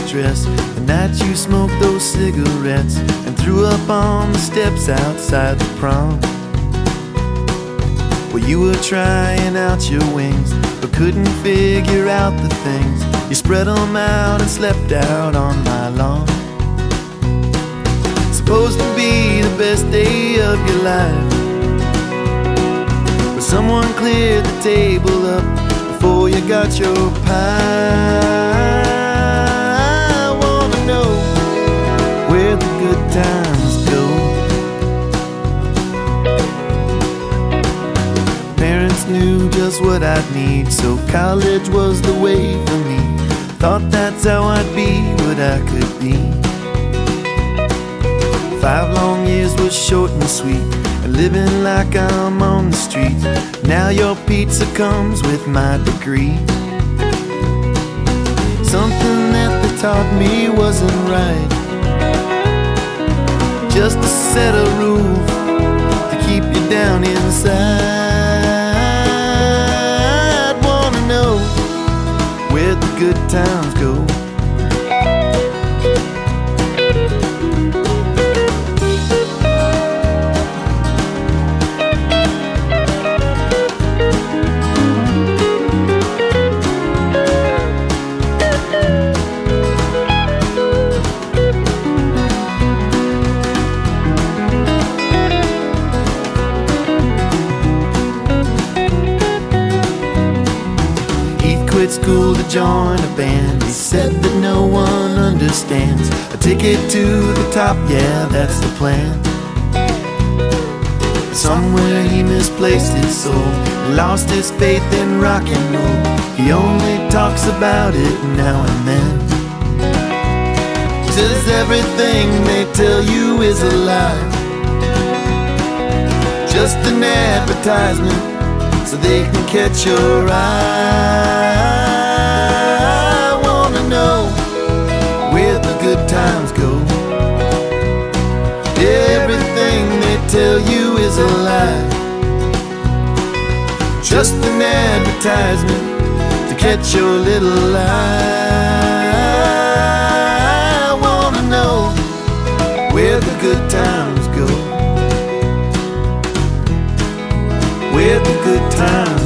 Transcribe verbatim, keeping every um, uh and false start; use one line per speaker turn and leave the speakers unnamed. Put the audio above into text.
dress, the night you smoked those cigarettes and threw up on the steps outside the prom. Well, you were trying out your wings, but couldn't figure out the things. You spread them out and slept out on my lawn. Supposed to be the best day of your life, but someone cleared the table up before you got your pie. I wanna know where the good times go. Parents knew just what I'd need, so college was the way for me. Thought that's how I'd be what I could be. Five long years was short and sweet, and living like I'm on the street. Now your pizza comes with my degree. Something that they taught me wasn't right, just a set of rules to keep you down inside. Wanna know where the good times go. Quit school to join a band. He said that no one understands. A ticket to the top, yeah, that's the plan. Somewhere he misplaced his soul, lost his faith in rock and roll. He only talks about it now and then. Says everything they tell you is a lie, just an advertisement so they can catch your eye. I wanna know where the good times go. Everything they tell you is a lie, just an advertisement to catch your little eye. I wanna know where the good times go, where the good times